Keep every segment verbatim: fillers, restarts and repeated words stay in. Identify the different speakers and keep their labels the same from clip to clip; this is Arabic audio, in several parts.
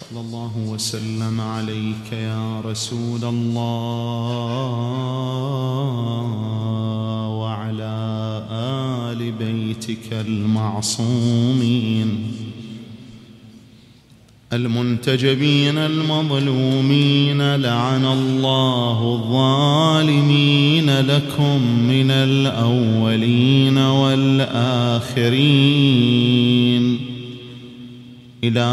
Speaker 1: صلى الله وسلم عليك يا رسول الله وعلى آل بيتك المعصومين المنتجبين المظلومين. لعن الله الظالمين لكم من الأولين والآخرين إلى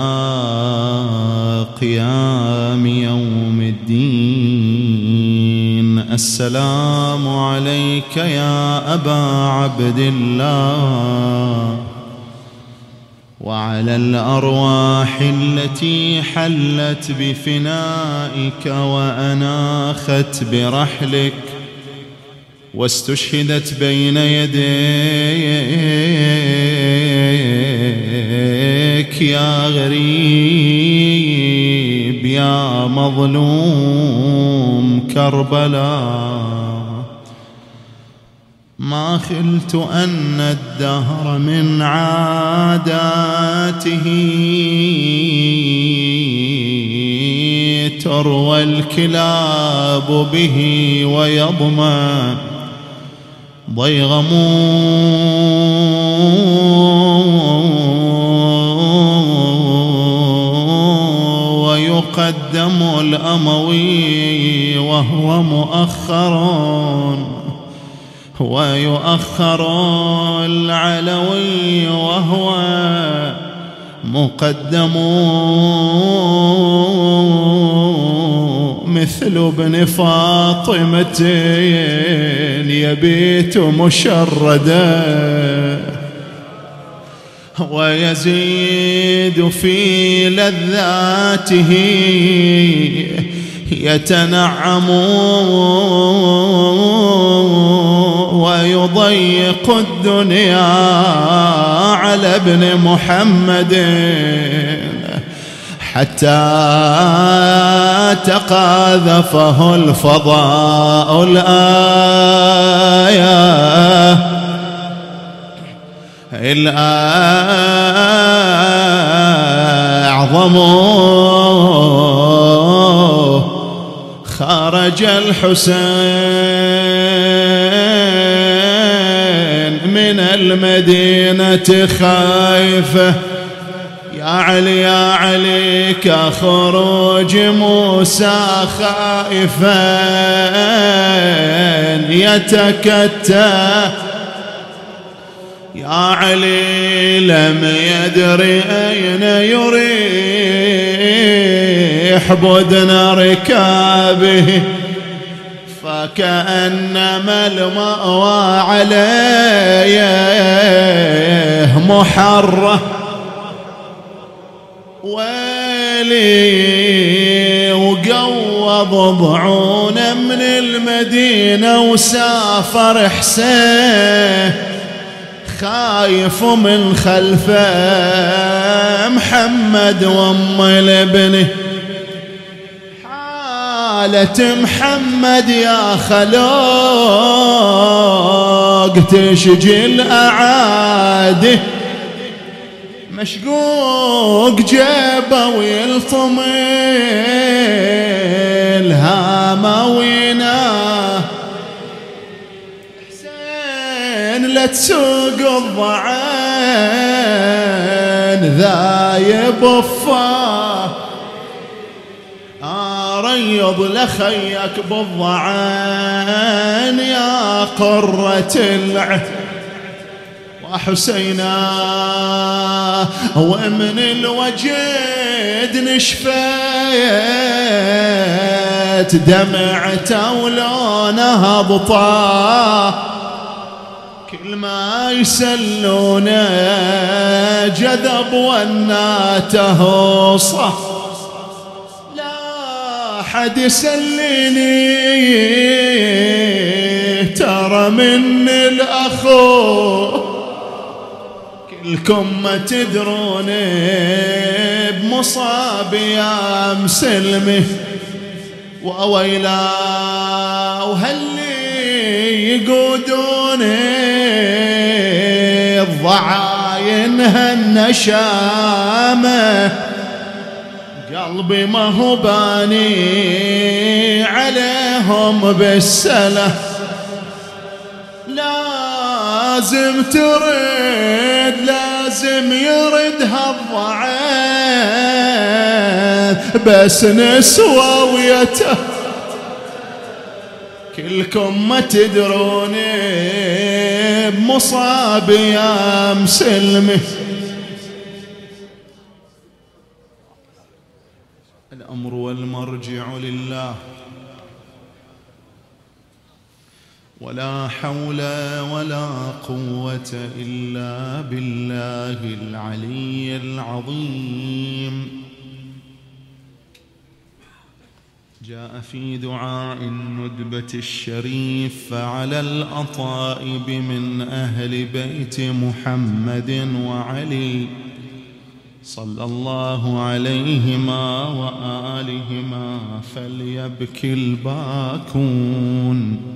Speaker 1: قيام يوم الدين. السلام عليك يا أبا عبد الله وعلى الأرواح التي حلت بفنائك وأناخت برحلك واستشهدت بين يديك يا غريب يا مظلوم كربلاء. ما خلت أن الدهر من عاداته تروى الكلاب به ويضمى ويقدم الأموي وهو مؤخر ويؤخر العلوي وهو مقدم مثل ابن فاطمة يبيت مشردا ويزيد في لذاته يتنعم ويضيق الدنيا على ابن محمد حتى تقاذفه الفضاء الآية الأعظم. خرج الحسين من المدينة خائفة يا علي يا علي كخروج موسى خائفا يتكتى يا علي لم يدري أين يريح بدن ركابه فكأنما المأوى عليه محرة. ويلي وقوض ضعون من المدينة وسافر حسين خايف من خلفه محمد وام الابن. حالة محمد يا خلوق تشجي الأعادي مشقوق جيبه ويلطم الهامة ويناه. حسين لا تسوق الضعان ذايب وفاه ريض لخيك بالضعان يا قرة العين وحسينا ومن الوجد نشفت دمعته ولونها بطاه كل ما يسلونه جذب وناته صح لا حد يسليني ترى من الأخو كلكم ما تدرون بمصاب يا مسلمي وويلا وهاللي يقودون الضعاين هالنشامة قلبي ما هو باني عليهم بالسلة، لازم ترد لازم يرد هالضعيف، بس نسوى ويته كلكم ما تدروني بمصاب يا مسلمي. الأمر والمرجع لله، ولا حول ولا قوة إلا بالله العلي العظيم. جاء في دعاء الندبة الشريف: فعلى الأطائب من أهل بيت محمد وعلي صلى الله عليهما وآلهما فليبكي الباكون،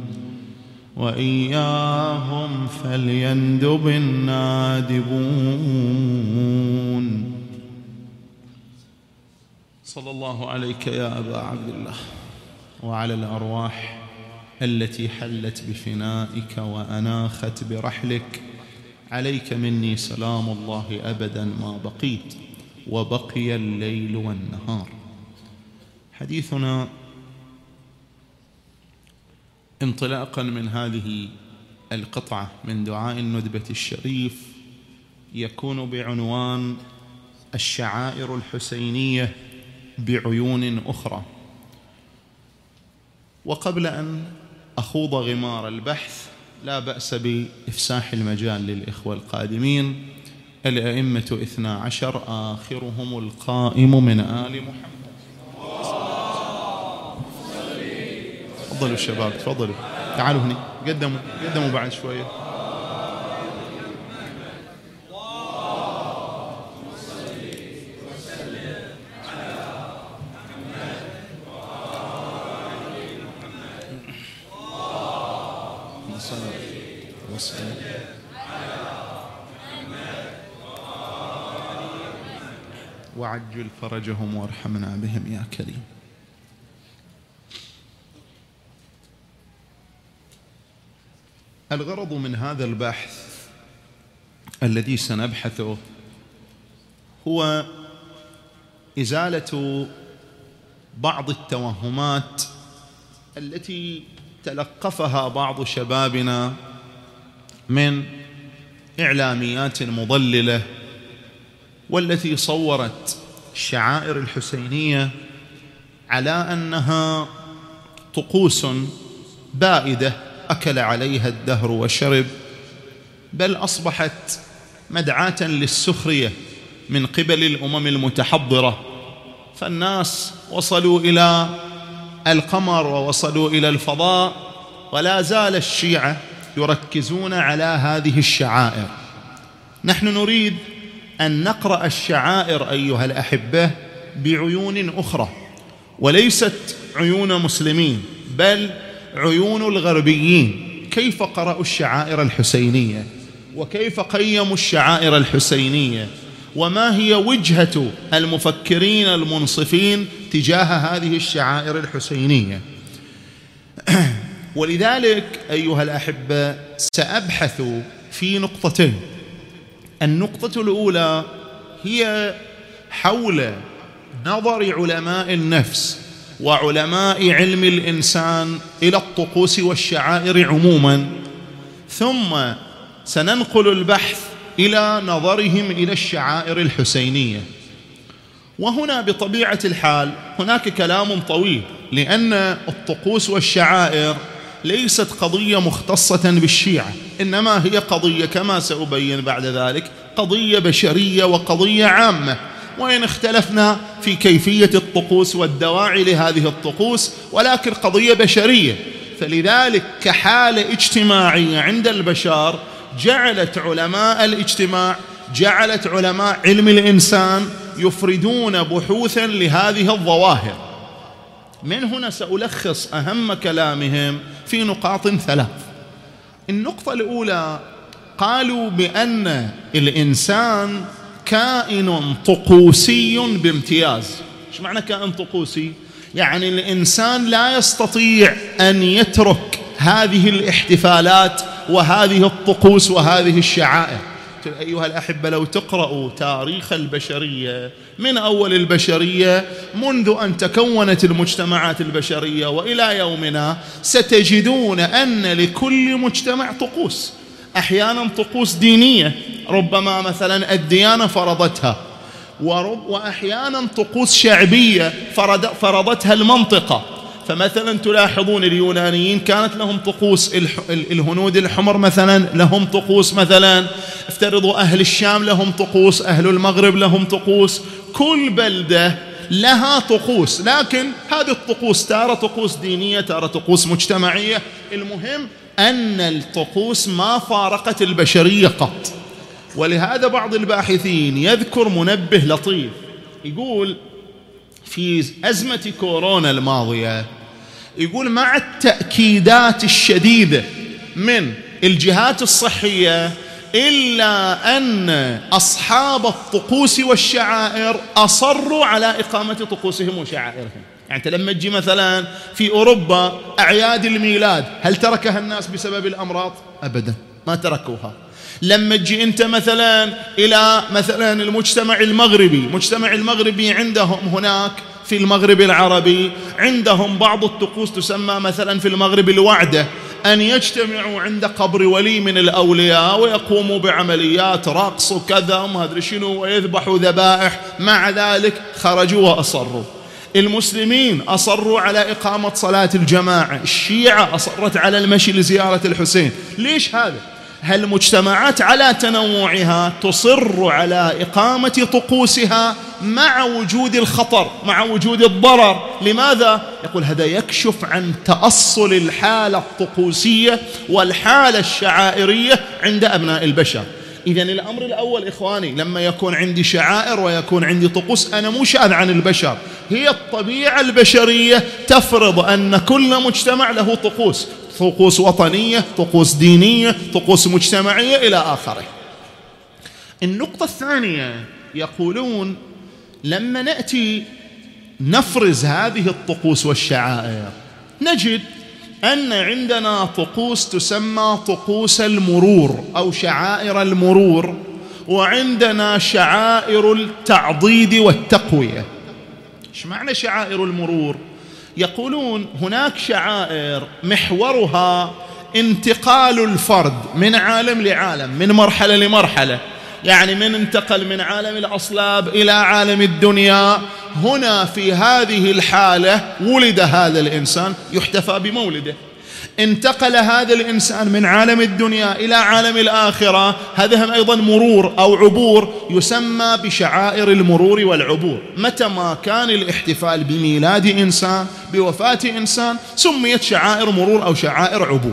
Speaker 1: وإياهم فليندب النادبون. صلى الله عليك يا أبا عبد الله وعلى الأرواح التي حلت بفنائك وأناخت برحلك، عليك مني سلام الله أبدا ما بقيت وبقي الليل والنهار. حديثنا انطلاقا من هذه القطعة من دعاء الندبة الشريف يكون بعنوان الشعائر الحسينية بعيون أخرى. وقبل أن أخوض غمار البحث لا بأس بإفساح المجال للإخوة القادمين. الأئمة اثنا عشر آخرهم القائم من آل محمد. تفضلوا الشباب تفضلوا، تعالوا هنا قدموا قدموا بعد شوية. وعجل فرجهم وارحمنا بهم يا كريم. الغرض من هذا البحث الذي سنبحثه هو إزالة بعض التوهمات التي تلقفها بعض شبابنا من إعلاميات مضللة، والتي صورت الشعائر الحسينية على أنها طقوس بائدة أكل عليها الدهر وشرب، بل أصبحت مدعاة للسخرية من قبل الأمم المتحضرة. فالناس وصلوا إلى القمر ووصلوا إلى الفضاء، ولا زال الشيعة يركزون على هذه الشعائر. نحن نريد أن نقرأ الشعائر أيها الأحبة بعيون أخرى، وليست عيون مسلمين بل عيون الغربيين. كيف قرأوا الشعائر الحسينية، وكيف قيموا الشعائر الحسينية، وما هي وجهة المفكرين المنصفين تجاه هذه الشعائر الحسينية. ولذلك أيها الأحبة سأبحث في نقطتين. النقطة الأولى هي حول نظر علماء النفس وعلماء علم الإنسان إلى الطقوس والشعائر عموما، ثم سننقل البحث إلى نظرهم إلى الشعائر الحسينية. وهنا بطبيعة الحال هناك كلام طويل، لأن الطقوس والشعائر ليست قضية مختصة بالشيعة، إنما هي قضية كما سأبين بعد ذلك قضية بشرية وقضية عامة، وإن اختلفنا في كيفية الطقوس والدواعي لهذه الطقوس، ولكن قضية بشرية. فلذلك كحالة اجتماعية عند البشر جعلت علماء الاجتماع جعلت علماء علم الإنسان يفردون بحوثا لهذه الظواهر. من هنا سألخص أهم كلامهم في نقاط ثلاث. النقطة الأولى، قالوا بأن الإنسان كائن طقوسي بامتياز. إيش معنى كائن طقوسي؟ يعني الإنسان لا يستطيع أن يترك هذه الاحتفالات وهذه الطقوس وهذه الشعائر. أيها الأحبة، لو تقرأوا تاريخ البشرية من أول البشرية منذ أن تكونت المجتمعات البشرية وإلى يومنا، ستجدون أن لكل مجتمع طقوس، أحيانا طقوس دينية ربما مثلا الديانة فرضتها، وأحيانا طقوس شعبية فرضتها المنطقة. فمثلا تلاحظون اليونانيين كانت لهم طقوس، الهنود الحمر مثلا لهم طقوس، مثلا افترضوا أهل الشام لهم طقوس، أهل المغرب لهم طقوس، كل بلدة لها طقوس، لكن هذه الطقوس تارة طقوس دينية، تارة طقوس مجتمعية. المهم أن الطقوس ما فارقت البشرية قط. ولهذا بعض الباحثين يذكر منبه لطيف، يقول في أزمة كورونا الماضية، يقول مع التأكيدات الشديدة من الجهات الصحية إلا أن أصحاب الطقوس والشعائر أصروا على إقامة طقوسهم وشعائرهم. يعني أنت لما تجي مثلا في أوروبا أعياد الميلاد، هل تركها الناس بسبب الأمراض؟ أبدا، ما تركوها. لما تجي أنت مثلا إلى مثلا المجتمع المغربي، المجتمع المغربي عندهم هناك في المغرب العربي عندهم بعض الطقوس تسمى مثلا في المغرب الوعدة، أن يجتمعوا عند قبر ولي من الأولياء ويقوموا بعمليات رقص وكذا وما أدري شنو ويذبحوا ذبائح. مع ذلك خرجوا وأصروا. المسلمين أصروا على إقامة صلاة الجماعة، الشيعة أصرت على المشي لزيارة الحسين. ليش هذا؟ هالمجتمعات على تنوعها تصر على إقامة طقوسها مع وجود الخطر، مع وجود الضرر. لماذا؟ يقول هذا يكشف عن تأصل الحالة الطقوسية والحالة الشعائرية عند أبناء البشر. إذن الأمر الأول إخواني، لما يكون عندي شعائر ويكون عندي طقوس، أنا مو شاذ عن البشر، هي الطبيعة البشرية تفرض أن كل مجتمع له طقوس، طقوس وطنية، طقوس دينية، طقوس مجتمعية إلى آخره. النقطة الثانية، يقولون لما نأتي نفرز هذه الطقوس والشعائر نجد أن عندنا طقوس تسمى طقوس المرور أو شعائر المرور، وعندنا شعائر التعضيد والتقوية. إيش معنى شعائر المرور؟ يقولون هناك شعائر محورها انتقال الفرد من عالم لعالم، من مرحلة لمرحلة، يعني من انتقل من عالم الأصلاب إلى عالم الدنيا. هنا في هذه الحالة ولد هذا الإنسان يحتفى بمولده. انتقل هذا الإنسان من عالم الدنيا إلى عالم الآخرة، هذا أيضا مرور أو عبور، يسمى بشعائر المرور والعبور. متى ما كان الاحتفال بميلاد إنسان، بوفاة إنسان، سميت شعائر مرور أو شعائر عبور.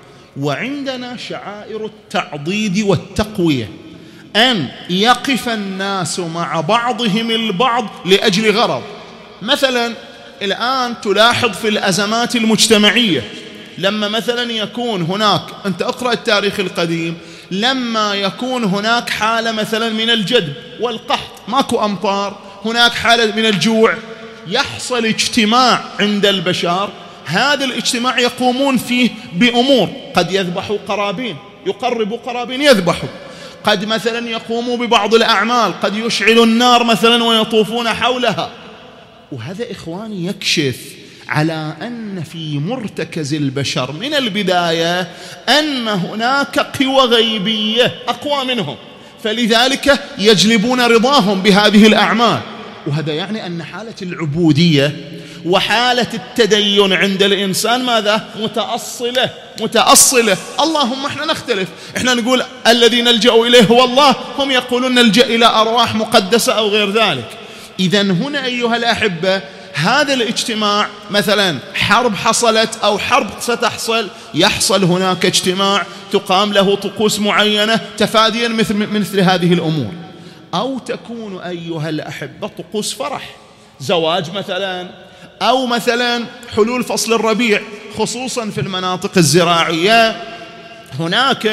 Speaker 1: وعندنا شعائر التعضيد والتقوية، أن يقف الناس مع بعضهم البعض لأجل غرض. مثلا الآن تلاحظ في الأزمات المجتمعية، لما مثلا يكون هناك، أنت أقرأ التاريخ القديم، لما يكون هناك حالة مثلا من الجدب والقحط، ماكو أمطار، هناك حالة من الجوع، يحصل اجتماع عند البشر. هذا الاجتماع يقومون فيه بأمور، قد يذبحوا قرابين، يقربوا قرابين يذبحوا، قد مثلا يقوموا ببعض الأعمال، قد يشعلوا النار مثلا ويطوفون حولها. وهذا إخواني يكشف على أن في مرتكز البشر من البداية أن هناك قوى غيبية أقوى منهم، فلذلك يجلبون رضاهم بهذه الأعمال. وهذا يعني أن حالة العبودية وحالة التدين عند الإنسان ماذا؟ متأصلة متأصلة. اللهم احنا نختلف، احنا نقول الذي نلجأ إليه هو الله، هم يقولون نلجأ إلى أرواح مقدسة أو غير ذلك. إذن هنا أيها الأحبة، هذا الاجتماع مثلا حرب حصلت أو حرب ستحصل، يحصل هناك اجتماع تقام له طقوس معينة تفاديا مثل مثل هذه الأمور. أو تكون أيها الأحبة طقوس فرح، زواج مثلا، أو مثلا حلول فصل الربيع، خصوصا في المناطق الزراعية هناك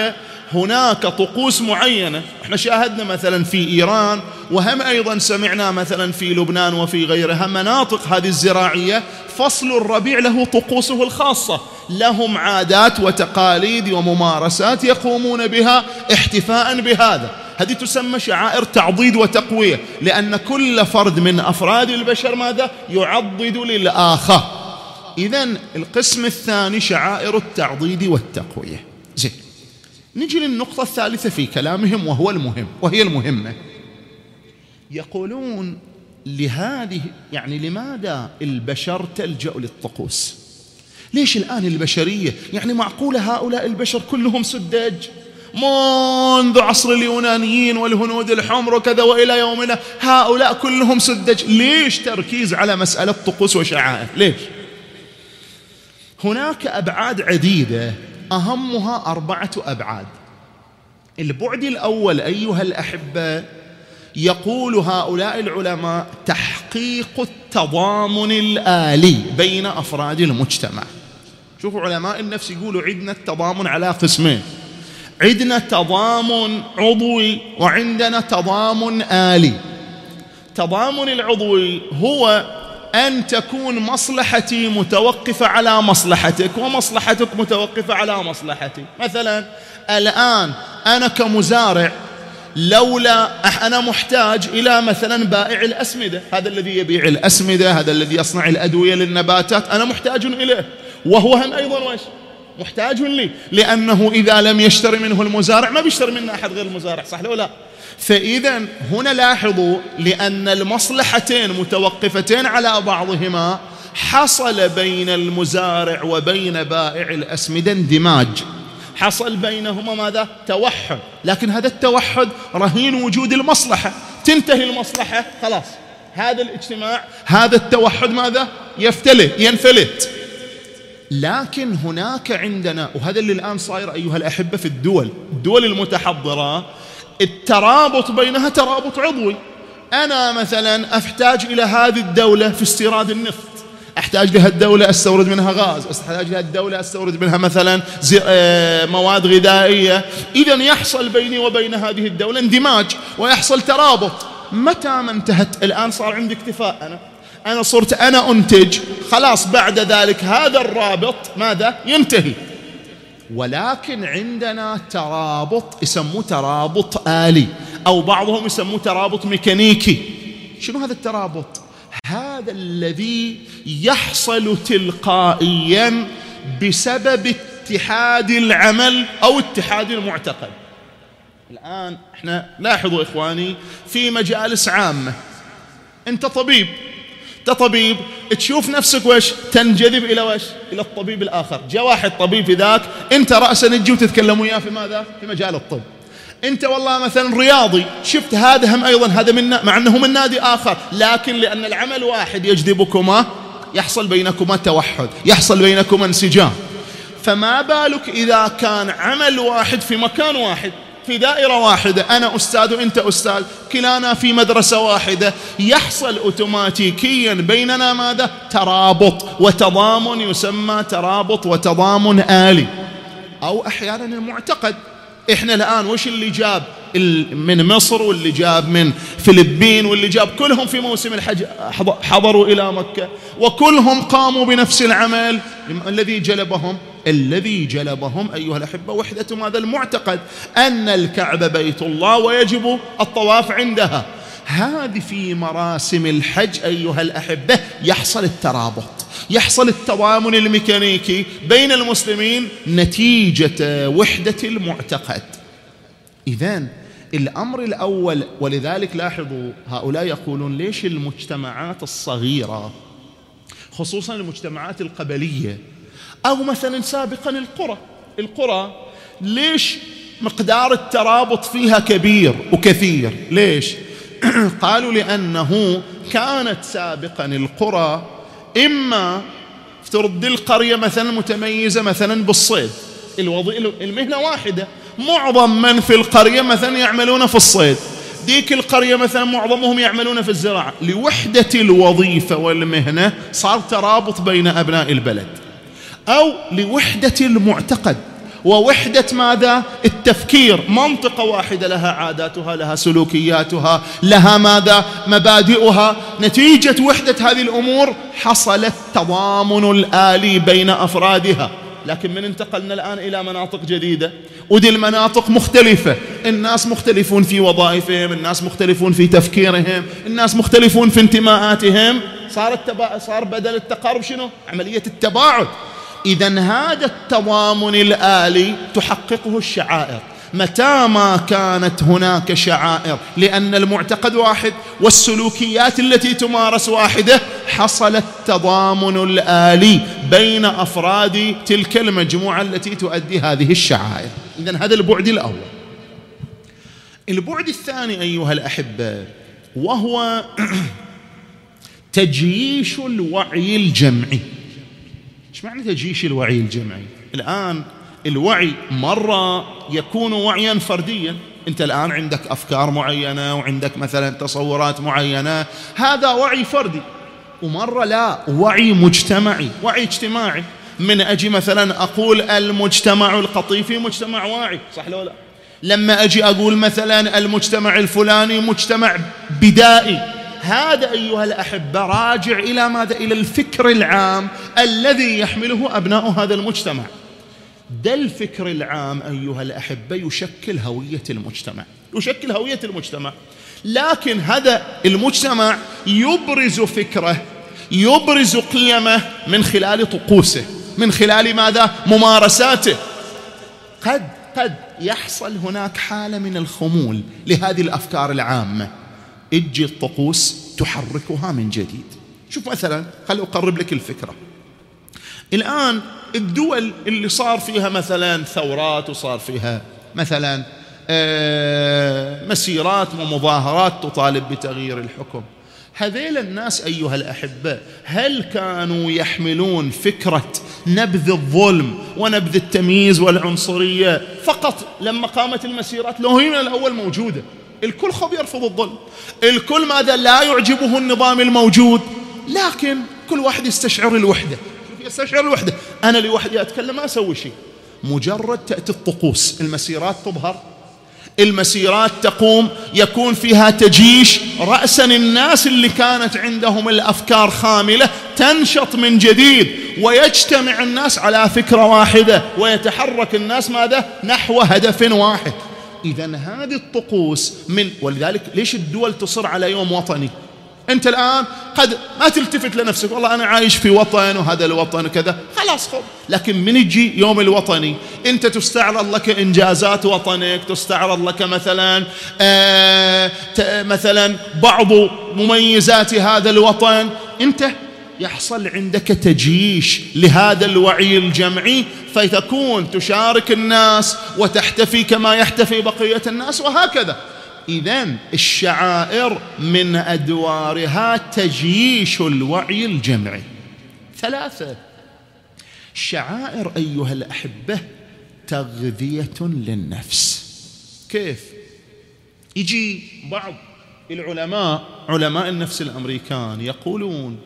Speaker 1: هناك طقوس معينة احنا شاهدنا مثلا في إيران، وهم أيضا سمعنا مثلا في لبنان وفي غيرها مناطق هذه الزراعية، فصل الربيع له طقوسه الخاصة، لهم عادات وتقاليد وممارسات يقومون بها احتفاء بهذا. هذه تسمى شعائر تعضيد وتقوية، لأن كل فرد من أفراد البشر ماذا؟ يعضد للآخر. إذن القسم الثاني شعائر التعضيد والتقوية. زين، نجي للنقطة الثالثة في كلامهم وهو المهم، وهي المهمة. يقولون لهذه يعني لماذا البشر تلجأ للطقوس؟ ليش الآن البشرية يعني معقولة هؤلاء البشر كلهم سداج منذ عصر اليونانيين والهنود الحمر وكذا وإلى يومنا، هؤلاء كلهم سداج، ليش تركيز على مسألة طقوس وشعائر؟ ليش؟ هناك أبعاد عديدة، أهمها أربعة أبعاد. البعد الأول أيها الأحبة، يقول هؤلاء العلماء تحقيق التضامن الآلي بين أفراد المجتمع. شوفوا علماء النفس يقولوا عندنا التضامن على قسمين، عندنا تضامن عضوي وعندنا تضامن آلي. تضامن العضوي هو أن تكون مصلحتي متوقفة على مصلحتك ومصلحتك متوقفة على مصلحتي. مثلا الآن أنا كمزارع لولا أنا محتاج إلى مثلا بائع الأسمدة، هذا الذي يبيع الأسمدة، هذا الذي يصنع الأدوية للنباتات، أنا محتاج إليه، وهو هم أيضا وش محتاج لي، لأنه إذا لم يشتري منه المزارع ما بيشتري منه أحد غير المزارع، صح لو لا؟ فإذا هنا لاحظوا لأن المصلحتين متوقفتين على بعضهما، حصل بين المزارع وبين بائع الأسمدة اندماج، حصل بينهما ماذا؟ توحد. لكن هذا التوحد رهين وجود المصلحة، تنتهي المصلحة خلاص هذا الاجتماع هذا التوحد ماذا؟ يفتلت ينفلت. لكن هناك عندنا، وهذا اللي الآن صاير أيها الأحبة في الدول الدول المتحضرة، الترابط بينها ترابط عضوي. أنا مثلا أحتاج إلى هذه الدولة في استيراد النفط، أحتاج لها الدولة أستورد منها غاز، أحتاج لها الدولة أستورد منها مثلا مواد غذائية. إذن يحصل بيني وبين هذه الدولة اندماج ويحصل ترابط. متى ما انتهت الآن صار عندي اكتفاء، أنا أنا صرت أنا أنتج، خلاص بعد ذلك هذا الرابط ماذا؟ ينتهي. ولكن عندنا ترابط يسموه ترابط آلي، أو بعضهم يسموه ترابط ميكانيكي. شنو هذا الترابط؟ هذا الذي يحصل تلقائيا بسبب اتحاد العمل أو اتحاد المعتقد. الآن احنا لاحظوا إخواني في مجالس عامة، أنت طبيب طبيب تشوف نفسك وش تنجذب إلى وش إلى الطبيب الآخر. جاء واحد طبيب في ذاك أنت رأسا تجي وتتكلم وياه في ماذا؟ في مجال الطب. أنت والله مثلا رياضي، شفت هذا هم أيضا هذا من مع أنه من نادي آخر، لكن لأن العمل واحد يجذبكما يحصل بينكما توحد، يحصل بينكما انسجام. فما بالك إذا كان عمل واحد في مكان واحد في دائرة واحدة، أنا أستاذ وأنت أستاذ، كلانا في مدرسة واحدة، يحصل أوتوماتيكيا بيننا ماذا؟ ترابط وتضامن، يسمى ترابط وتضامن آلي. أو أحيانا المعتقد، إحنا الآن وش اللي جاب من مصر واللي جاب من فلبين واللي جاب كلهم في موسم الحج حضروا إلى مكة، وكلهم قاموا بنفس العمل. الذي جلبهم الذي جلبهم أيها الأحبة وحدة ماذا؟ المعتقد أن الكعبة بيت الله ويجب الطواف عندها. هذه في مراسم الحج أيها الأحبة يحصل الترابط، يحصل التضامن الميكانيكي بين المسلمين نتيجة وحدة المعتقد. إذن الأمر الأول، ولذلك لاحظوا هؤلاء يقولون ليش المجتمعات الصغيرة خصوصا المجتمعات القبلية أو مثلا سابقا القرى القرى ليش مقدار الترابط فيها كبير وكثير؟ ليش؟ قالوا لأنه كانت سابقا القرى إما افترض القرية مثلا متميزة مثلا بالصيد، المهنة واحدة، معظم من في القرية مثلا يعملون في الصيد، ديك القرية مثلا معظمهم يعملون في الزراعة. لوحدة الوظيفة والمهنة صار ترابط بين أبناء البلد. أو لوحدة المعتقد، ووحدة ماذا؟ التفكير. منطقة واحدة لها عاداتها، لها سلوكياتها، لها ماذا؟ مبادئها. نتيجة وحدة هذه الأمور حصل التضامن الآلي بين أفرادها. لكن من انتقلنا الآن إلى مناطق جديدة، ودي المناطق مختلفة، الناس مختلفون في وظائفهم، الناس مختلفون في تفكيرهم، الناس مختلفون في انتماءاتهم، صار التبا... صار بدل التقارب شنو؟ عملية التباعد. إذن هذا التضامن الآلي تحققه الشعائر. متى ما كانت هناك شعائر لأن المعتقد واحد والسلوكيات التي تمارس واحدة، حصل التضامن الآلي بين أفراد تلك المجموعة التي تؤدي هذه الشعائر. إذن هذا البعد الأول. البعد الثاني أيها الأحبة وهو تجييش الوعي الجمعي. إيش معنى تجييش الوعي الجمعي؟ الآن الوعي مرة يكون وعيا فرديا، أنت الآن عندك أفكار معينة وعندك مثلا تصورات معينة، هذا وعي فردي. ومرة لا، وعي مجتمعي، وعي اجتماعي. من أجي مثلا أقول المجتمع القطيفي مجتمع واعي، صح لو لا؟ لما أجي أقول مثلا المجتمع الفلاني مجتمع بدائي، هذا أيها الأحبة راجع إلى ماذا؟ إلى الفكر العام الذي يحمله أبناء هذا المجتمع. ده الفكر العام أيها الأحبة يشكل هوية المجتمع، يشكل هوية المجتمع. لكن هذا المجتمع يبرز فكره، يبرز قيمه من خلال طقوسه، من خلال ماذا؟ ممارساته. قد قد يحصل هناك حالة من الخمول لهذه الأفكار العامة، اجي الطقوس تحركها من جديد. شوف مثلا، خلي أقرب لك الفكرة. الآن الدول اللي صار فيها مثلا ثورات وصار فيها مثلا مسيرات ومظاهرات تطالب بتغيير الحكم، هذيل الناس أيها الأحبة هل كانوا يحملون فكرة نبذ الظلم ونبذ التمييز والعنصرية فقط لما قامت المسيرات؟ لو هي من الأول موجودة، الكل خب يرفض الظلم، الكل ماذا؟ لا يعجبه النظام الموجود، لكن كل واحد يستشعر الوحدة، يستشعر الوحدة. أنا لوحدي أتكلم ما أسوي شيء. مجرد تأتي الطقوس، المسيرات تظهر، المسيرات تقوم، يكون فيها تجيش، رأسا الناس اللي كانت عندهم الأفكار خاملة تنشط من جديد، ويجتمع الناس على فكرة واحدة، ويتحرك الناس ماذا؟ نحو هدف واحد. إذن هذه الطقوس من، ولذلك ليش الدول تصر على يوم وطني؟ أنت الآن قد ما تلتفت لنفسك، والله أنا عايش في وطن وهذا الوطن كذا، خلاص خب. لكن من يجي يوم الوطني أنت تستعرض لك إنجازات وطنك، تستعرض لك مثلا آه مثلا بعض مميزات هذا الوطن، أنت يحصل عندك تجيش لهذا الوعي الجمعي، فتكون تشارك الناس وتحتفي كما يحتفي بقية الناس وهكذا. إذن الشعائر من أدوارها تجيش الوعي الجمعي. ثلاثة، الشعائر أيها الأحبة تغذية للنفس. كيف؟ يجي بعض العلماء، علماء النفس الأمريكان، يقولون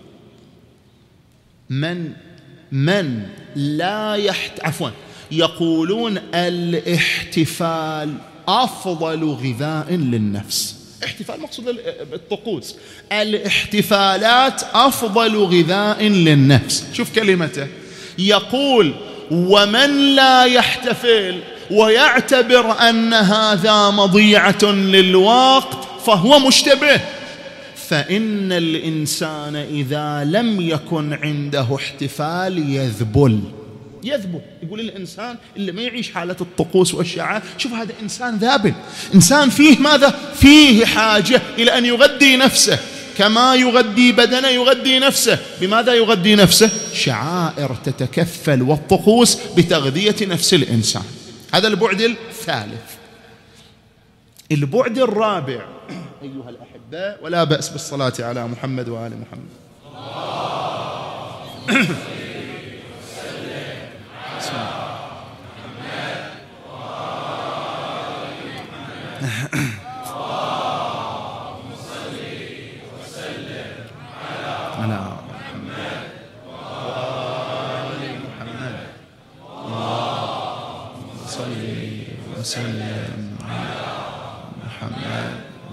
Speaker 1: من من لا يحت عفوا يقولون الاحتفال أفضل غذاء للنفس. احتفال مقصود الطقوس، الاحتفالات أفضل غذاء للنفس. شوف كلمته، يقول ومن لا يحتفل ويعتبر أن هذا مضيعة للوقت فهو مشتبه، فإن الإنسان إذا لم يكن عنده احتفال يذبل. يذبل، يقول الإنسان اللي ما يعيش حالة الطقوس والشعائر، شوف هذا إنسان ذابل، إنسان فيه ماذا؟ فيه حاجة إلى أن يغذي نفسه، كما يغذي بدنه يغذي نفسه. بماذا يغذي نفسه؟ شعائر تتكفل والطقوس بتغذية نفس الإنسان. هذا البعد الثالث. البعد الرابع أيها الأحباء، ولا بأس بالصلاة على محمد وآل محمد. وسلم محمد.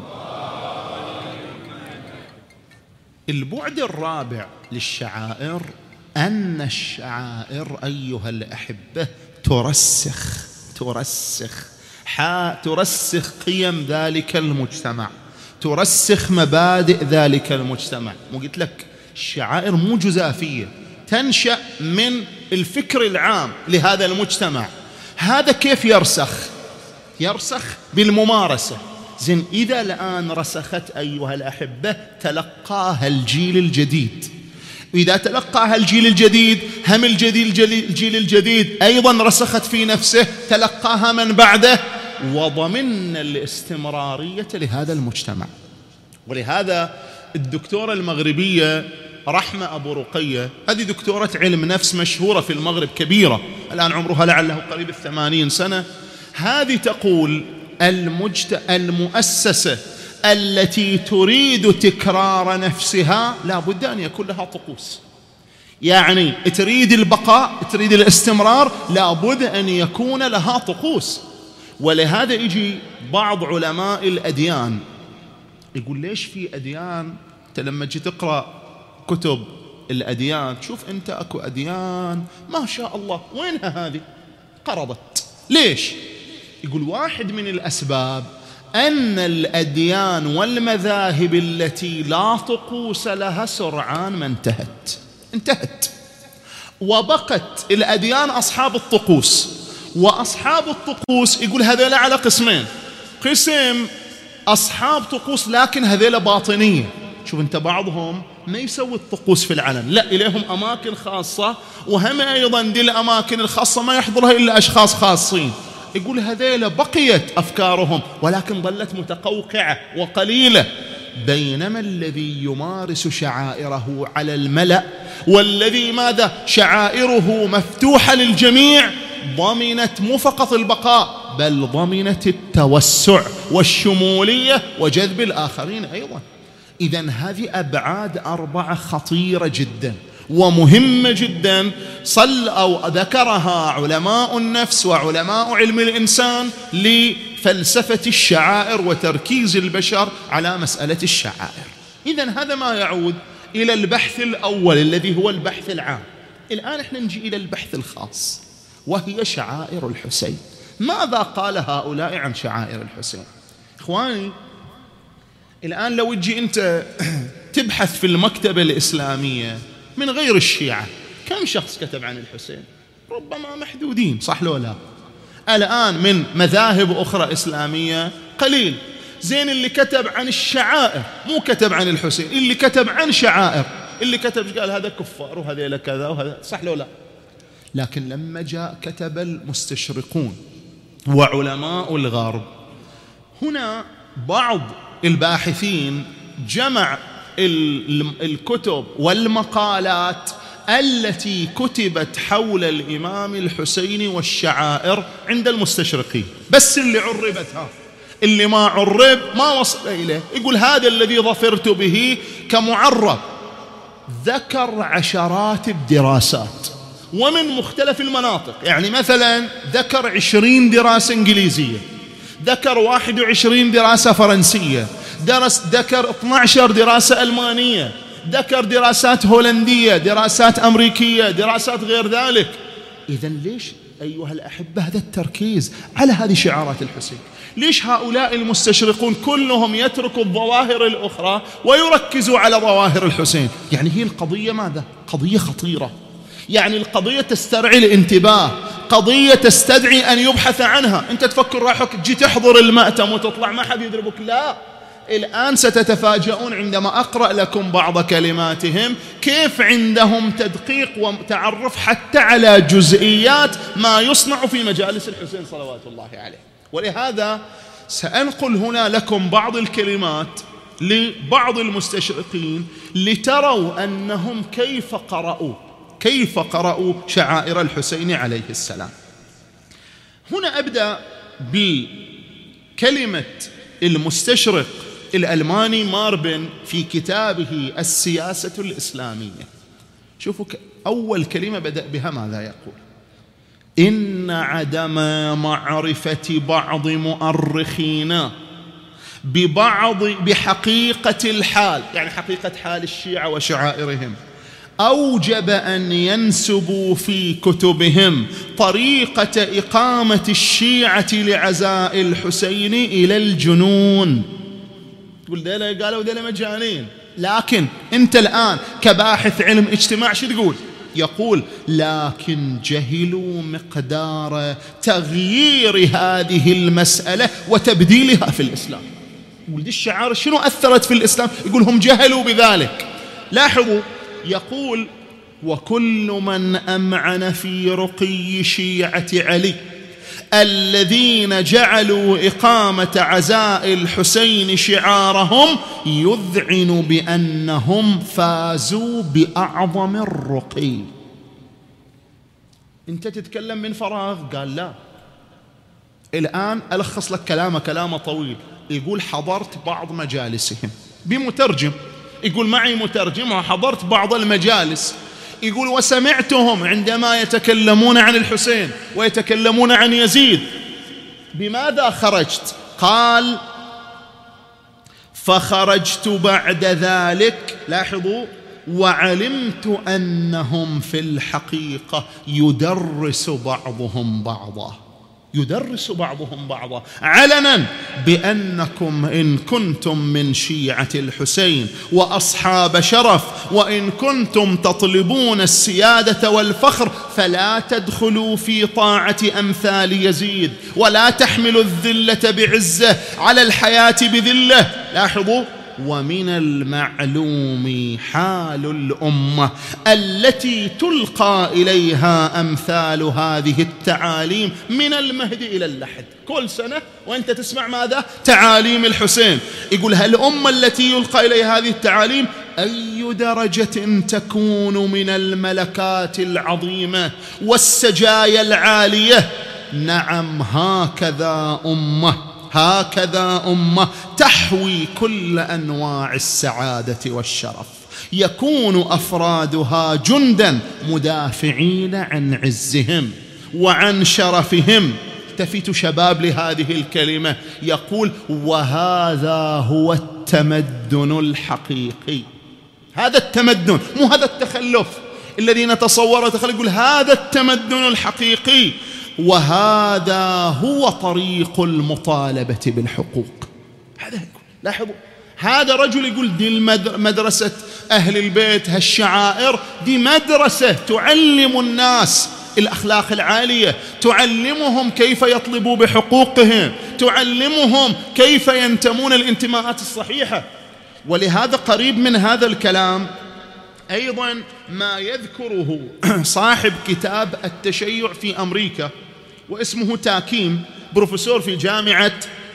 Speaker 1: البعد الرابع للشعائر أن الشعائر أيها الأحبة ترسخ ترسخ ترسخ قيم ذلك المجتمع، ترسخ مبادئ ذلك المجتمع. مو قلت لك الشعائر مو جزافية، تنشأ من الفكر العام لهذا المجتمع. هذا كيف يرسخ؟ يرسخ بالممارسة. زين، إذا الآن رسخت أيها الأحبة تلقاها الجيل الجديد، إذا تلقاها الجيل الجديد هم الجديد الجيل الجديد أيضا رسخت في نفسه، تلقاها من بعده، وضمن الاستمرارية لهذا المجتمع. ولهذا الدكتورة المغربية رحمة أبو رقية، هذه دكتورة علم نفس مشهورة في المغرب كبيرة، الآن عمرها لعله قريب الثمانين سنة، هذه تقول المجت... المؤسسة التي تريد تكرار نفسها لا بد أن يكون لها طقوس. يعني تريد البقاء، تريد الاستمرار، لا بد أن يكون لها طقوس. ولهذا يجي بعض علماء الأديان يقول ليش في أديان، أنت لما تجي تقرأ كتب الأديان تشوف أنت أكو أديان ما شاء الله وينها هذه قرضت، ليش؟ يقول واحد من الأسباب أن الأديان والمذاهب التي لا طقوس لها سرعان ما انتهت انتهت وبقت الأديان أصحاب الطقوس. وأصحاب الطقوس يقول هذول على قسمين، قسم أصحاب طقوس لكن هذول باطنية. شوف أنت بعضهم ما يسوي الطقوس في العلن، لا إليهم أماكن خاصة، وهم أيضا دي الأماكن الخاصة ما يحضرها إلا أشخاص خاصين. يقول هذيل بقيت أفكارهم ولكن ظلت متقوقعة وقليلة، بينما الذي يمارس شعائره على الملأ والذي ماذا شعائره مفتوحة للجميع ضمنت مو فقط البقاء بل ضمنت التوسع والشمولية وجذب الآخرين أيضا. إذن هذه أبعاد أربعة خطيرة جدا ومهمة جدا، صل أو ذكرها علماء النفس وعلماء علم الإنسان لفلسفة الشعائر وتركيز البشر على مسألة الشعائر. إذن هذا ما يعود إلى البحث الأول الذي هو البحث العام. الآن احنا نجي إلى البحث الخاص وهي شعائر الحسين. ماذا قال هؤلاء عن شعائر الحسين؟ إخواني، الآن لو تجي أنت تبحث في المكتبة الإسلامية من غير الشيعة كم شخص كتب عن الحسين؟ ربما محدودين، صح لو لا؟ الآن من مذاهب أخرى إسلامية قليل. زين، اللي كتب عن الشعائر مو كتب عن الحسين، اللي كتب عن شعائر، اللي كتب قال هذا كفار وهذا كذا وهذا، صح لو لا؟ لكن لما جاء كتب المستشرقون وعلماء الغرب، هنا بعض الباحثين جمع الكتب والمقالات التي كتبت حول الإمام الحسين والشعائر عند المستشرقين، بس اللي عربتها، اللي ما عرب ما وصل إليه. يقول هذا الذي ظفرت به كمعرب. ذكر عشرات الدراسات ومن مختلف المناطق، يعني مثلا ذكر عشرين دراسة إنجليزية، ذكر واحد وعشرين دراسة فرنسية، درس ذكر اثنتي عشرة دراسة ألمانية، ذكر دراسات هولندية، دراسات أمريكية، دراسات غير ذلك. إذن ليش أيها الأحبة هذا التركيز على هذه شعارات الحسين؟ ليش هؤلاء المستشرقون كلهم يتركوا الظواهر الأخرى ويركزوا على ظواهر الحسين؟ يعني هي القضية ماذا؟ قضية خطيرة، يعني القضية تسترعي الانتباه، قضية تستدعي أن يبحث عنها. أنت تفكر راحك تجي تحضر المأتم وتطلع ما حد يضربك، لا، الآن ستتفاجؤون عندما أقرأ لكم بعض كلماتهم كيف عندهم تدقيق وتعرف حتى على جزئيات ما يصنع في مجالس الحسين صلوات الله عليه. ولهذا سأنقل هنا لكم بعض الكلمات لبعض المستشرقين لتروا أنهم كيف قرأوا كيف قرأوا شعائر الحسين عليه السلام. هنا أبدأ بكلمة المستشرق الألماني ماربن في كتابه السياسة الإسلامية. شوفوا أول كلمة بدأ بها ماذا يقول؟ إن عدم معرفة بعض مؤرخين ببعض بحقيقة الحال، يعني حقيقة حال الشيعة وشعائرهم، أوجب أن ينسبوا في كتبهم طريقة إقامة الشيعة لعزاء الحسين إلى الجنون. تقول ديلا قالوا ديلا مجانين، لكن أنت الآن كباحث علم اجتماع شو تقول؟ يقول لكن جهلوا مقدار تغيير هذه المسألة وتبديلها في الإسلام. يقول دي الشعائر شنو أثرت في الإسلام؟ يقول هم جهلوا بذلك. لاحظوا، يقول وكل من أمعن في رقي شيعة علي الذين جعلوا إقامة عزاء الحسين شعارهم يذعن بأنهم فازوا بأعظم الرقي. أنت تتكلم من فراغ؟ قال لا. الآن ألخص لك كلامه، كلامه طويل. يقول حضرت بعض مجالسهم بمترجم، يقول معي مترجم وحضرت بعض المجالس، يقول وسمعتهم عندما يتكلمون عن الحسين ويتكلمون عن يزيد. بماذا خرجت؟ قال فخرجت بعد ذلك، لاحظوا، وعلمت أنهم في الحقيقة يدرس بعضهم بعضا، يدرس بعضهم بعضا علنا بأنكم إن كنتم من شيعة الحسين وأصحاب شرف وإن كنتم تطلبون السيادة والفخر فلا تدخلوا في طاعة أمثال يزيد ولا تحملوا الذلة بعزة على الحياة بذلة. لاحظوا، ومن المعلوم حال الأمة التي تلقى إليها أمثال هذه التعاليم من المهد إلى اللحد. كل سنة وأنت تسمع ماذا؟ تعاليم الحسين. يقول هالأمة التي يلقى إليها هذه التعاليم أي درجة تكون من الملكات العظيمة والسجايا العالية؟ نعم، هكذا أمة، هكذا أمة تحوي كل أنواع السعادة والشرف، يكون أفرادها جندا مدافعين عن عزهم وعن شرفهم. التفت شباب لهذه الكلمة، يقول وهذا هو التمدن الحقيقي. هذا التمدن، مو هذا التخلف الذي نتصوره تخلف. يقول هذا التمدن الحقيقي، وهذا هو طريق المطالبة بالحقوق. هذا يقول. لاحظوا، هذا رجل يقول دي مدرسة أهل البيت، هالشعائر دي مدرسة تعلم الناس الأخلاق العالية، تعلمهم كيف يطلبوا بحقوقهم، تعلمهم كيف ينتمون الانتماءات الصحيحة. ولهذا قريب من هذا الكلام أيضا ما يذكره صاحب كتاب التشيع في أمريكا واسمه تاكيم، بروفيسور في جامعة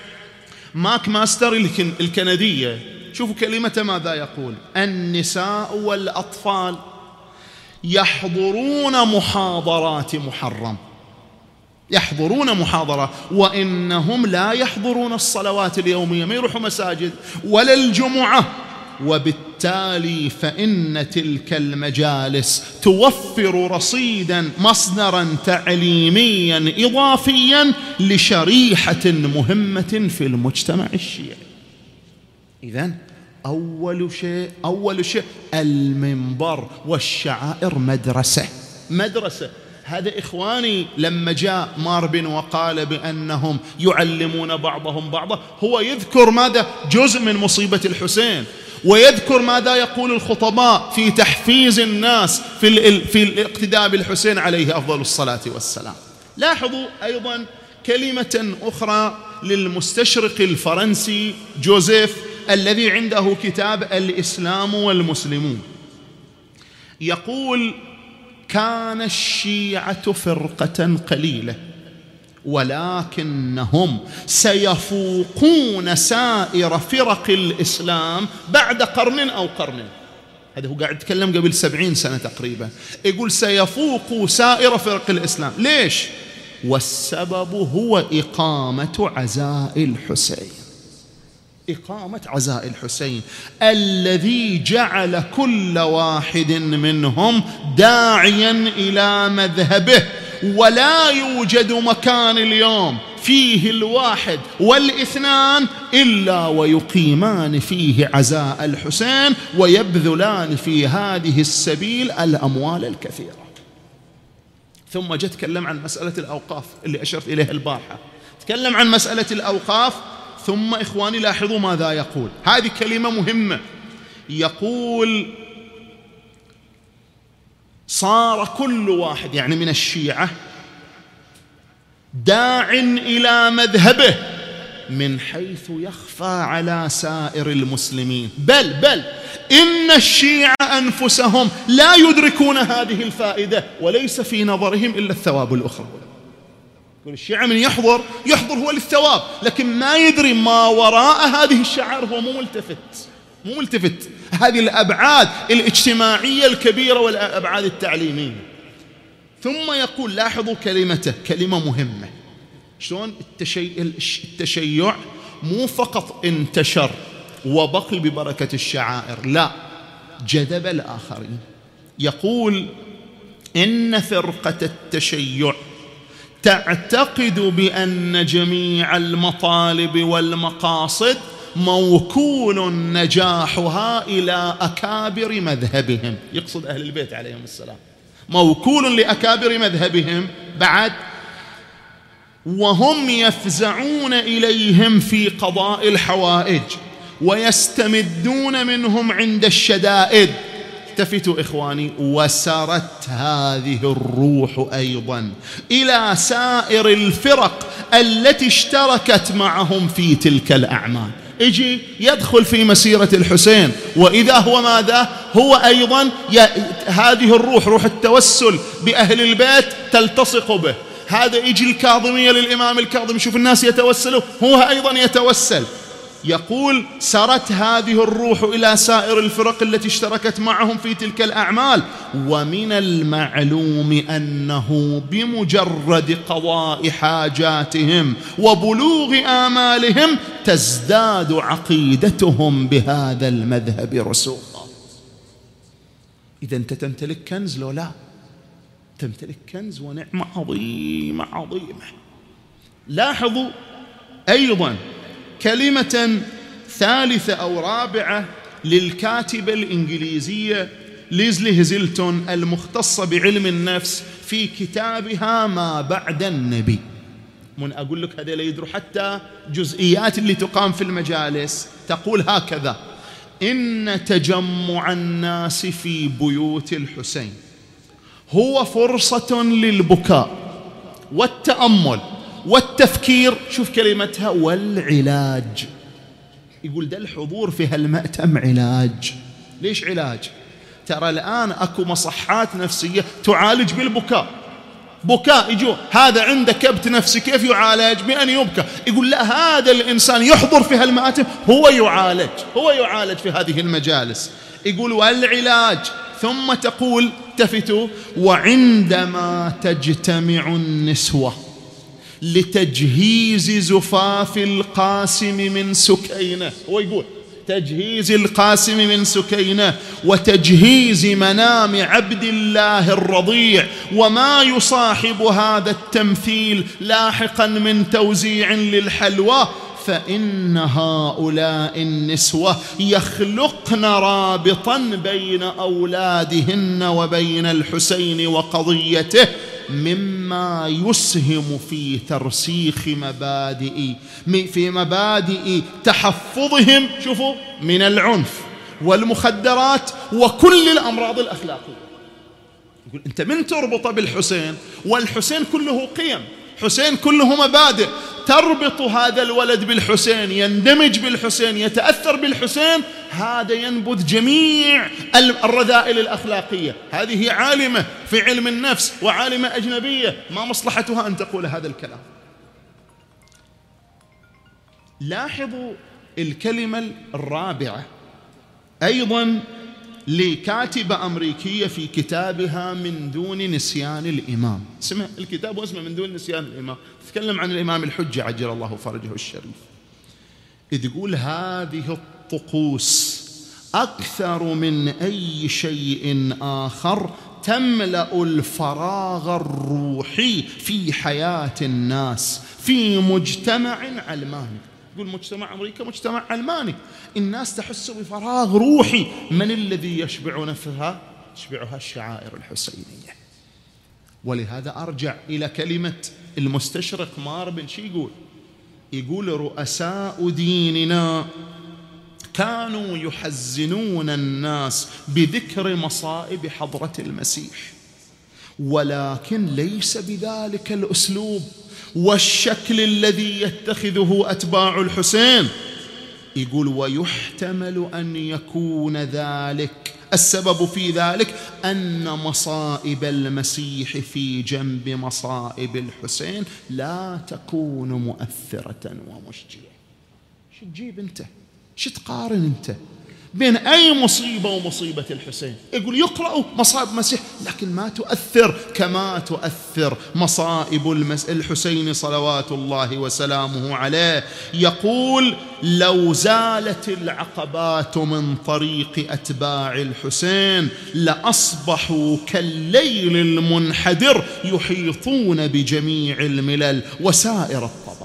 Speaker 1: ماك ماستر الكندية. شوفوا كلمة ماذا يقول: النساء والأطفال يحضرون محاضرات محرم، يحضرون محاضرة، وإنهم لا يحضرون الصلوات اليومية، ما يروحوا مساجد ولا الجمعة، وبالتالي فإن تلك المجالس توفر رصيدا مصدرا تعليميا إضافيا لشريحة مهمة في المجتمع الشيعي. إذن أول شيء أول شيء المنبر والشعائر مدرسة مدرسة. هذا إخواني لما جاء ماربن وقال بأنهم يعلمون بعضهم بعضا، هو يذكر ماذا؟ جزء من مصيبة الحسين، ويذكر ماذا يقول الخطباء في تحفيز الناس في, في الاقتداء بالحسين عليه أفضل الصلاة والسلام. لاحظوا أيضا كلمة أخرى للمستشرق الفرنسي جوزيف الذي عنده كتاب الإسلام والمسلمون. يقول: كان الشيعة فرقة قليلة ولكنهم سيفوقون سائر فرق الإسلام بعد قرن أو قرن. هذا هو قاعد يتكلم قبل سبعين سنة تقريبا. يقول سيفوق سائر فرق الإسلام. ليش؟ والسبب هو إقامة عزاء الحسين، إقامة عزاء الحسين الذي جعل كل واحد منهم داعيا إلى مذهبه ولا يوجد مكان اليوم فيه الواحد والاثنان إلا ويقيمان فيه عزاء الحسين ويبذلان في هذه السبيل الأموال الكثيرة. ثم جاء تكلم عن مسألة الأوقاف اللي أشرت إليها البارحة، تكلم عن مسألة الأوقاف. ثم إخواني لاحظوا ماذا يقول، هذه كلمة مهمة. يقول صار كل واحد يعني من الشيعة داع إلى مذهبه من حيث يخفى على سائر المسلمين، بل بل إن الشيعة أنفسهم لا يدركون هذه الفائدة وليس في نظرهم إلا الثواب الأخرى. الشيعة من يحضر يحضر هو للثواب، لكن ما يدري ما وراء هذه الشعائر، هو مو ملتفت مو ملتفت هذه الأبعاد الاجتماعية الكبيرة والأبعاد التعليمية. ثم يقول لاحظوا كلمته، كلمة مهمة، شلون التشيع مو فقط انتشر وبقي ببركة الشعائر، لا، جذب الآخرين. يقول إن فرقة التشيع تعتقد بأن جميع المطالب والمقاصد موكول نجاحها إلى أكابر مذهبهم، يقصد أهل البيت عليهم السلام، موكول لأكابر مذهبهم بعد، وهم يفزعون إليهم في قضاء الحوائج ويستمدون منهم عند الشدائد. التفتوا إخواني، وسرت هذه الروح أيضا إلى سائر الفرق التي اشتركت معهم في تلك الأعمال. يجي يدخل في مسيرة الحسين، وإذا هو ماذا؟ هو أيضا هذه الروح، روح التوسل بأهل البيت تلتصق به. هذا يجي الكاظمية للإمام الكاظم، يشوف الناس يتوسلوا، هو أيضا يتوسل. يقول سرت هذه الروح إلى سائر الفرق التي اشتركت معهم في تلك الأعمال، ومن المعلوم أنه بمجرد قضاء حاجاتهم وبلوغ آمالهم تزداد عقيدتهم بهذا المذهب رسوخا. إذا أنت تمتلك كنز لو لا؟ تمتلك كنز ونعمة عظيمة عظيمة. لاحظوا أيضا كلمة ثالثة أو رابعة للكاتبة الإنجليزية ليزلي هيزلتون المختصة بعلم النفس في كتابها ما بعد النبي. من أقول لك هذا لا يدروا حتى جزئيات اللي تقام في المجالس. تقول هكذا: إن تجمع الناس في بيوت الحسين هو فرصة للبكاء والتأمل والتفكير، شوف كلمتها، والعلاج. يقول ده الحضور في هالمأتم علاج. ليش علاج؟ ترى الآن أكو مصحات نفسية تعالج بالبكاء، بكاء. يجوا هذا عنده كبت نفسي، كيف يعالج؟ بأن يبكى. يقول لا، هذا الإنسان يحضر في هالمآتم هو يعالج، هو يعالج في هذه المجالس. يقول والعلاج. ثم تقول تفتوا: وعندما تجتمع النسوة لتجهيز زفاف القاسم من سكينة، هو يقول تجهيز القاسم من سكينة وتجهيز منام عبد الله الرضيع وما يصاحب هذا التمثيل لاحقا من توزيع للحلوى، فإن هؤلاء النسوة يخلقن رابطا بين أولادهن وبين الحسين وقضيته، مما يسهم في ترسيخ مبادئ في مبادئ تحفظهم، شوفوا، من العنف والمخدرات وكل الأمراض الأخلاقية. يقول أنت من تربط بالحسين، والحسين كله قيم، حسين كله مبادئ، تربط هذا الولد بالحسين، يندمج بالحسين، يتأثر بالحسين، هذا ينبذ جميع الرذائل الأخلاقية. هذه هي عالمة في علم النفس وعالمة أجنبية، ما مصلحتها أن تقول هذا الكلام. لاحظوا الكلمة الرابعة أيضا لكاتبة أمريكية في كتابها من دون نسيان الإمام. اسمه الكتاب واسمه من دون نسيان الإمام، تتكلم عن الإمام الحجة عجل الله فرجه الشريف. إذ يقول هذه الطقوس أكثر من أي شيء آخر تملأ الفراغ الروحي في حياة الناس في مجتمع علماني. يقول مجتمع أمريكا مجتمع علماني، الناس تحس بفراغ روحي. من الذي يشبع نفسها؟ تشبعها الشعائر الحسينية. ولهذا أرجع إلى كلمة المستشرق ماربل. شي يقول؟ يقول رؤساء ديننا كانوا يحزنون الناس بذكر مصائب حضرة المسيح، ولكن ليس بذلك الأسلوب والشكل الذي يتخذه أتباع الحسين. يقول ويحتمل أن يكون ذلك السبب في ذلك أن مصائب المسيح في جنب مصائب الحسين لا تكون مؤثرة ومشجعة. شو تجيب أنت؟ شو تقارن أنت بين أي مصيبة ومصيبة الحسين؟ يقول يقرأوا مصائب المسيح لكن ما تؤثر كما تؤثر مصائب الحسين صلوات الله وسلامه عليه. يقول لو زالت العقبات من طريق أتباع الحسين لأصبحوا كالليل المنحدر يحيطون بجميع الملل وسائر الطبقات.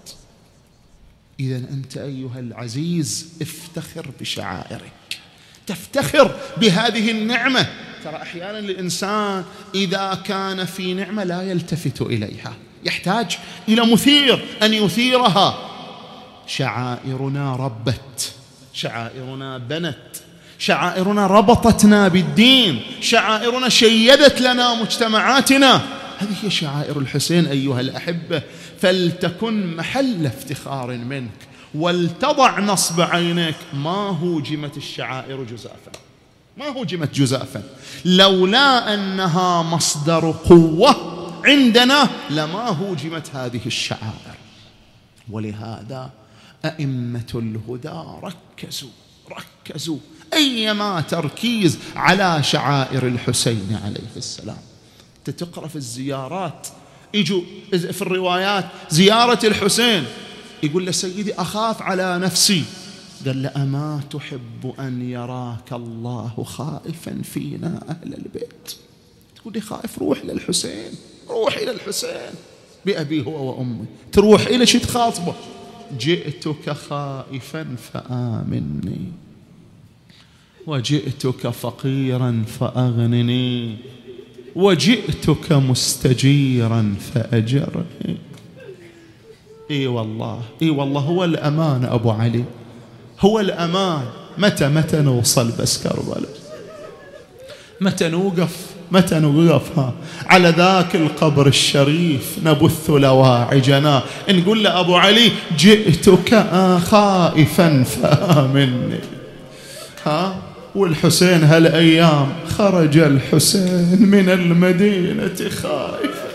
Speaker 1: إذن أنت أيها العزيز افتخر بشعائرك، تفتخر بهذه النعمة. ترى أحيانا الإنسان إذا كان في نعمة لا يلتفت إليها، يحتاج إلى مثير أن يثيرها. شعائرنا ربت، شعائرنا بنت، شعائرنا ربطتنا بالدين، شعائرنا شيدت لنا مجتمعاتنا. هذه هي شعائر الحسين أيها الأحبة. فلتكن محل افتخار منك، ولتضع نصب عينيك. ما هوجمت الشعائر جزافا، ما هوجمت جزافا، لولا أنها مصدر قوة عندنا لما هوجمت هذه الشعائر. ولهذا أئمة الهدى ركزوا ركزوا أيما تركيز على شعائر الحسين عليه السلام. تقرأ في الزيارات، يجوا في الروايات زيارة الحسين، يقول له سيدي أخاف على نفسي. قال له أما تحب أن يراك الله خائفا فينا أهل البيت؟ تقول لي خائف؟ روح للحسين، روح إلى الحسين بأبي هو وأمي. تروح إلى شي تخاطبه؟ جئتك خائفا فآمني، وجئتك فقيرا فأغنني، وجئتك مستجيرا فأجرني. اي والله اي والله هو الأمان أبو علي، هو الأمان. متى متى نوصل بس كربلاء؟ متى نوقف متى نوقف ها على ذاك القبر الشريف نبث لواعجنا نقول له أبو علي جئتك خائفا فآمني. ها والحسين هالأيام خرج الحسين من المدينة خائفا.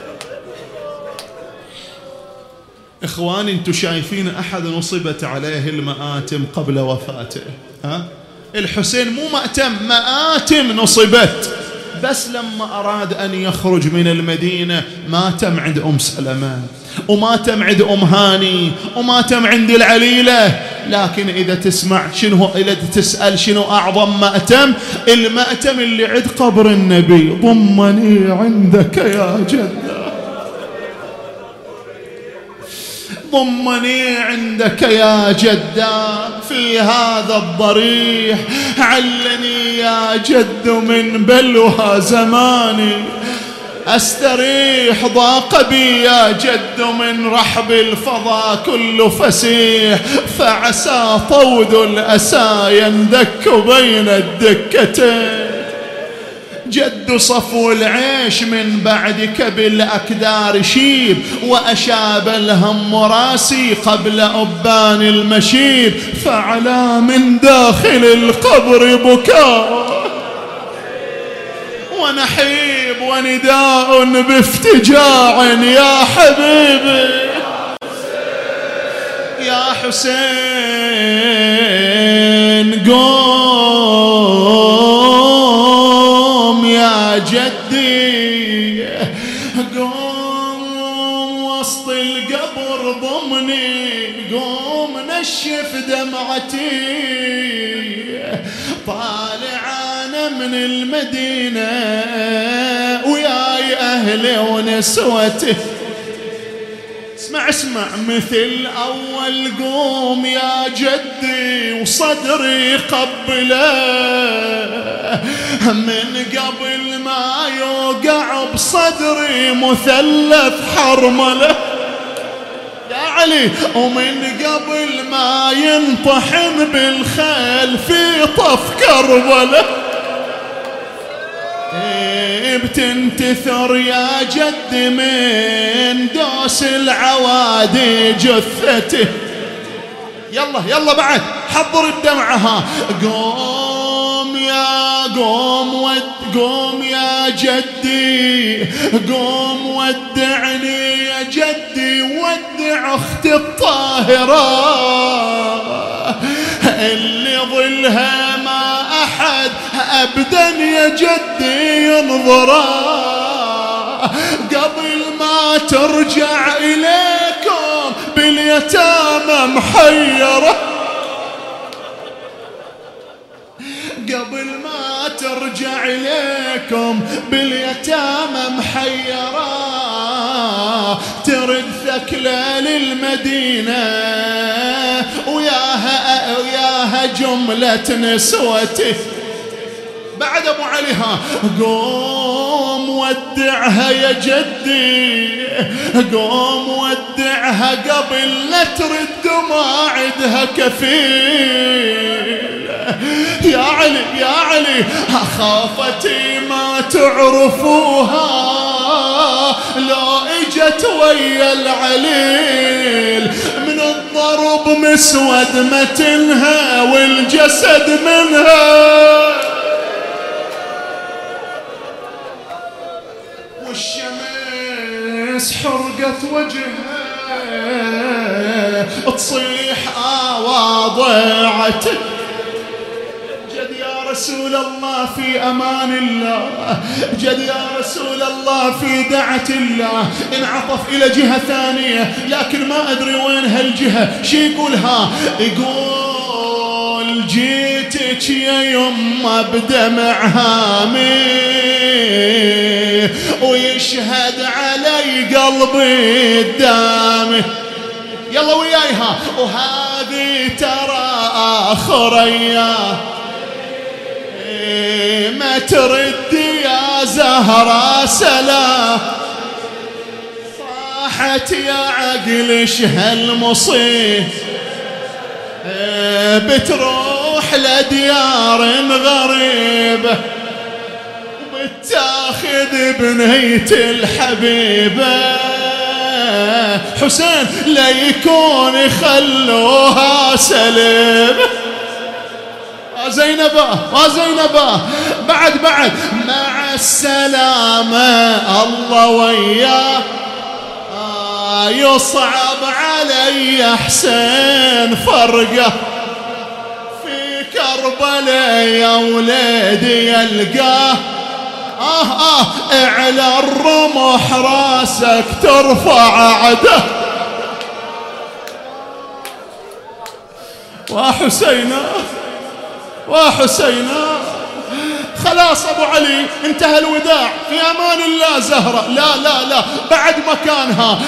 Speaker 1: إخواني انتم شايفين أحد نصبت عليه المآتم قبل وفاته؟ ها؟ الحسين مو مأتم، مآتم نصبت. بس لما أراد أن يخرج من المدينة ماتم عند أم سلمة، وماتم عند أم هاني، وماتم عند العليلة. لكن إذا تسمع شنو، إذا تسأل شنو أعظم مأتم، المأتم اللي عند قبر النبي. ضمني عندك يا جدة، ضمني عندك يا جدة في هذا الضريح، علني يا جد من بلوى زماني، أستريح ضاق بي يا جد من رحب الفضا كل فسيح، فعسى طود الأسى يندك بين الدكتين. جد صفو العيش من بعدك بالأكدار شيب، وأشاب الهم راسي قبل أبان المشيب، فعلى من داخل القبر بكاء ونحيب ونداء بافتجاع يا حبيبي يا حسين قوم يا جدي، قوم وسط القبر ضمني، قوم نشف دمعتي، طالع أنا من المدينة أهله ونسوته. اسمع اسمع مثل أول قوم يا جدي وصدري قبله، من قبل ما يوقع بصدري مثلث حرمله يا علي، ومن قبل ما ينطحن بالخيل في طف كربله. بتنتثر يا جد من دوس العوادي جثته. يلا يلا بعد حضر الدمعة. قوم يا قوم ود قوم يا جدي، قوم ودعني يا جدي، ودع اختي الطاهرة اللي ظلها ما أحد أبدا يا جدي ينظره، قبل ما ترجع إليكم باليتامى محيرة، قبل ما ترجع إليكم باليتامى محيرة، ترد ثكلة للمدينة وياها وياها جملة نسوته. بعد أبو عليها قوم ودعها يا جدي، قوم ودعها قبل لا ترد مواعدها كفيل. يا علي يا علي خافتي ما تعرفوها لو اجت ويا العليل، من الضرب مسود متنها والجسد منها، والشمس حرقت وجهها تصيح آواضعته. جد يا رسول الله في أمان الله، جد يا رسول الله في دعة الله. انعطف إلى جهة ثانية لكن ما أدري وين هالجهة. شي يقولها؟ يقول جيتك يا يمه بدمع هامي ويشهد علي قلبي قدامي. يلا ويايها. وهذه ترى آخر أيام ما تردي يا زهرة سلام، صاحت يا عقلش هالمصيب بتروح لديار غريبة وبتاخذ بنية الحبيبة حسين ليكون يخلوها سليمة. زينبة وزينبة بعد بعد مع السلامة الله وياه. آه يصعب علي حسين فرقه في كربلاء يا وليدي يلقاه. آه آه اعلى الرمح راسك ترفع عده. وحسينا وحسينا خلاص أبو علي انتهى الوداع في أمان الله. زهرة لا لا لا بعد مكانها.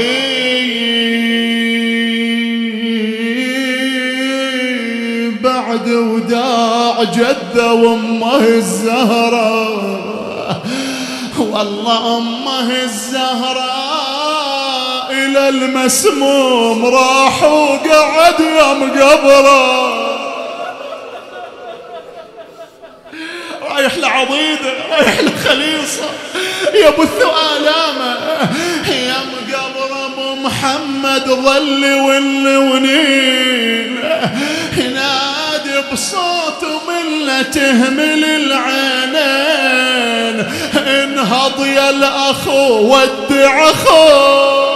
Speaker 1: إيه بعد وداع جدة وامه الزهرة، والله امه الزهرة إلى المسموم راح وقعد يم قبره، رايح لعضيده رايح لخليصه يبث آلامه. يا مقبر ابو محمد ظل واللونين ينادي بصوت مله تهمل العينين. انهض يا الاخو ودع اخو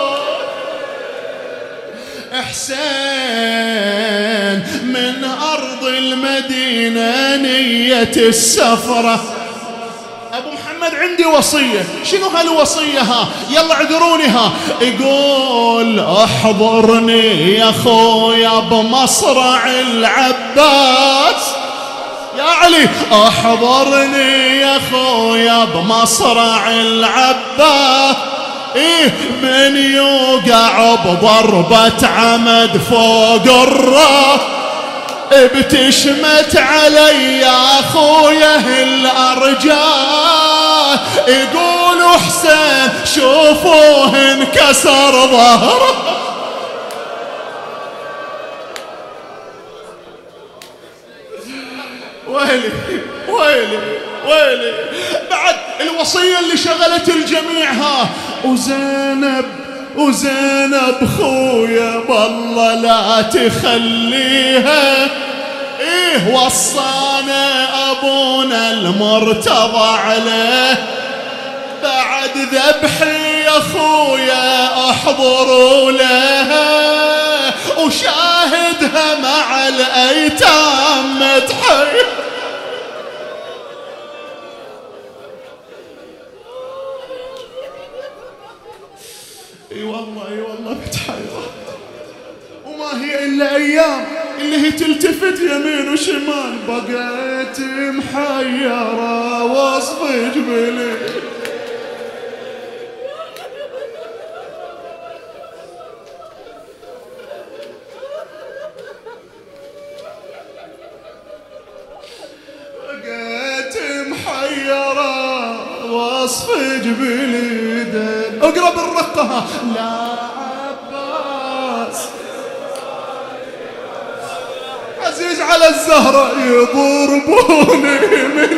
Speaker 1: حسين من أرض المدينة نية السفرة. أبو محمد عندي وصية. شنو هالوصية ها؟ يلا عذرونيها. يقول احضرني يا خويا بمصرع العباس يا علي احضرني يا خويا بمصرع العباس، إيه من يوقع بضربة عمد فوق الراس، بتشمت علي يا خويا الأرجال، يقولوا حسين شوفوه انكسر ظهره. ويلي ويلي ويلي. بعد الوصية اللي شغلت الجميع ها، وزينب وزينب خويا بالله لا تخليها، ايه وصانا ابونا المرتضى عليه، بعد ذبحي يا خويا احضروا لها، وشاهدها مع الايتام متحير. اي والله اي والله متحيرة، وما هي الا ايام اللي هي تلتفت يمين وشمال، بقيت محيرة وصف جبلي. بقيت محيرة وصف جبلي. اقرب الرقها لا عباس عزيز على الزهرة يضربوني من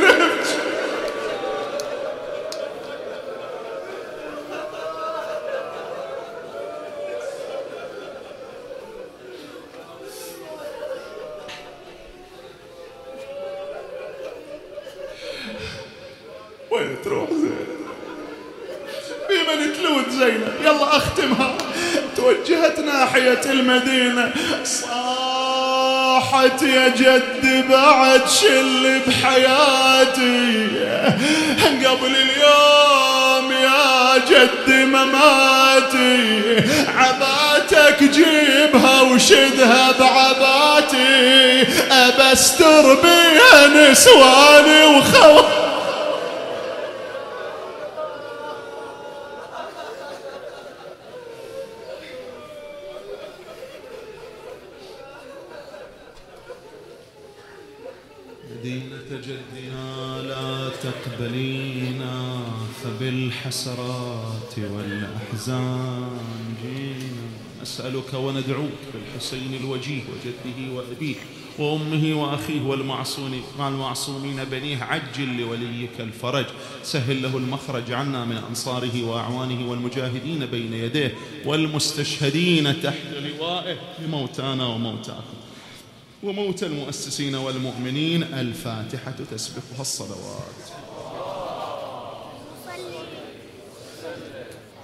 Speaker 1: وين تروح زينب؟ في من تلوت زينب؟ يلا اختمها. توجهت ناحية المدينة، صاحت يا جد بعد شل بحياتي، قبل اليوم يا جد مماتي، عباتك جيبها وشدها بعباتي، أبستر بيها نسواني وخواتي. مدينة جدنا لا تقبلينا، فبالحسرات والأحزان جينا، نسألك وندعوك بالحسين الوجيه وجده وأبيه وأمه وأخيه والمعصومين مع المعصومين بنيه، عجل لوليك الفرج، سهل له المخرج عنا من أنصاره وأعوانه والمجاهدين بين يديه والمستشهدين تحت لوائه، لموتانا وموتاكم وموت المؤسسين والمؤمنين. الفاتحة تسبقها الصلوات.